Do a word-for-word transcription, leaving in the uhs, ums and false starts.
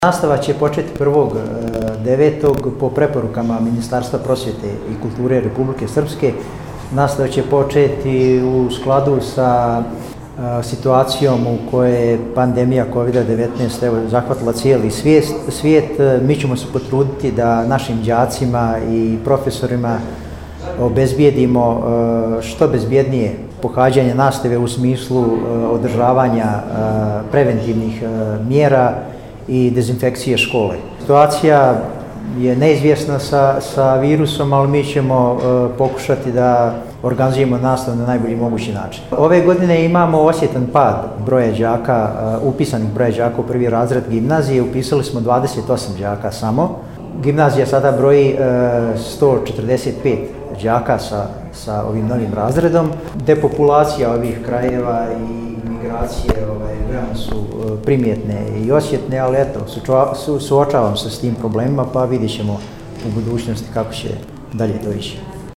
Nastava će početi prvog devetog po preporukama Ministarstva prosvjete i kulture Republike Srpske. Nastava će početi u skladu sa situacijom u kojoj je pandemija kovid devetnaest evo, zahvatila cijeli svijet, svijet. Mi ćemo se potruditi da našim đacima i profesorima obezbijedimo što bezbjednije pohađanje nastave u smislu održavanja preventivnih mjera i dezinfekcije škole. Situacija je neizvjesna sa, sa virusom, ali mi ćemo uh, pokušati da organizujemo nastavu na najbolji mogući način. Ove godine imamo osjetan pad broja đaka, uh, upisanih broja đaka u prvi razred gimnazije. Upisali smo dvadeset osam đaka samo. Gimnazija sada broji uh, sto četrdeset pet đaka sa, sa ovim novim razredom. Depopulacija ovih krajeva i migracije ovaj, veoma su primjetne i osjetne, ali eto, su, suočavam se s tim problemima, pa vidjet ćemo u budućnosti kako će dalje to ići.